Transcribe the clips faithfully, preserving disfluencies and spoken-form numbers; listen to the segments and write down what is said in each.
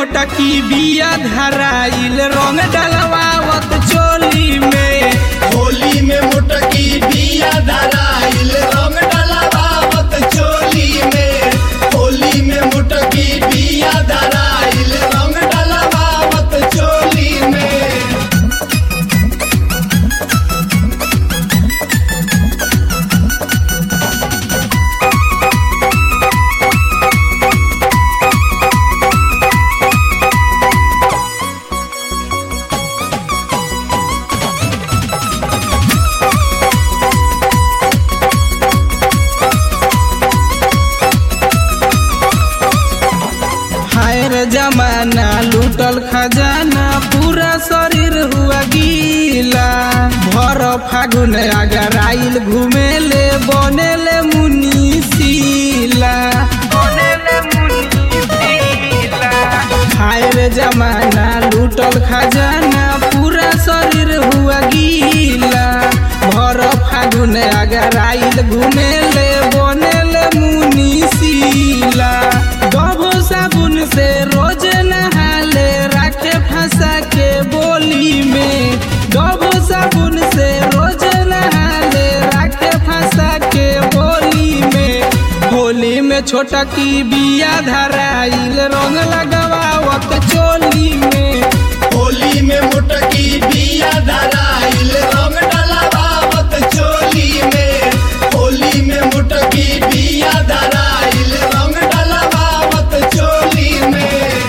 मोटकी बिया धराइल रंग डलवावत चोली में। होली में मोटकी बिया धराइल रंग डलवावत चोली में। होली में मोटकी बिया धराइल रंग डलवावत चोली में। जमाना लूटल खजाना पूरा शरीर हुआ गीला। भर फागुन अगर आइल घूमेले बनेले मुनीसीला। हाय रे जमाना लूटल खजाना पूरा शरीर हुआ गीला। भर फागुन अगर आइल घूमेले बनेले मुनीसीला। डबो साबुन से रोज नहाले राखे फंसा के बोली में। डबो साबुन से रोज नहाले राखे फंसा के बोली में। होली में छोटा की बिया धराइल रंग लगवावत चोली में। होली में मोटकी बिया धराइल रंग डलवावत चोली में। होली में मोटकी बिया धराइल रंग डलवावत चोली में।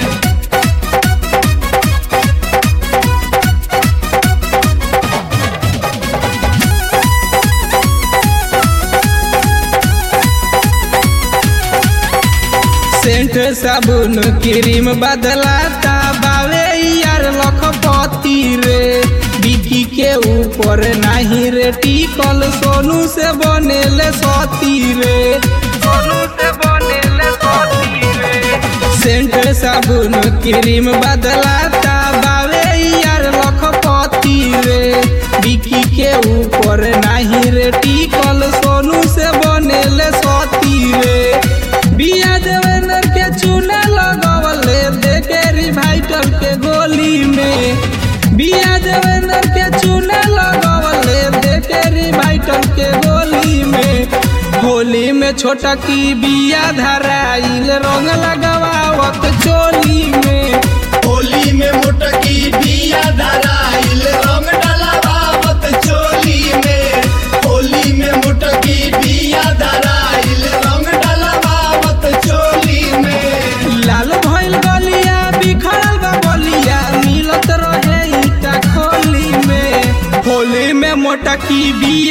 सेंट साबुन क्रीम बदलाता बावे यार लखपति रे। बिकी के ऊपर नहीं रे टिकल सोनू से बनेले सती रे। सोनू से बनेले सती रे। सेंट साबुन क्रीम बदलाता बावे यार लखपति रे। बिकी के ऊपर नहीं रे टिकल सोनू से बनेले सती रे। बिया देवेंद्र के चूना लगवले देखे रिवाइटर के गोली में। बिया देवेंद्र के चूना लगवले देखे रिवाइटर के गोली में। होली में छोटा की बिया धराइल रंग लगवावत चोली में। होली में मोटकी बिया धराइल रंग डलवावत चोली में। होली में मोटकी बिया धराइल रंग डलवावत चोली में। लाल भइल गलिया बिखरल बा बलिया मिलत रहे ईटा खोली में। होली में मोटकी बिया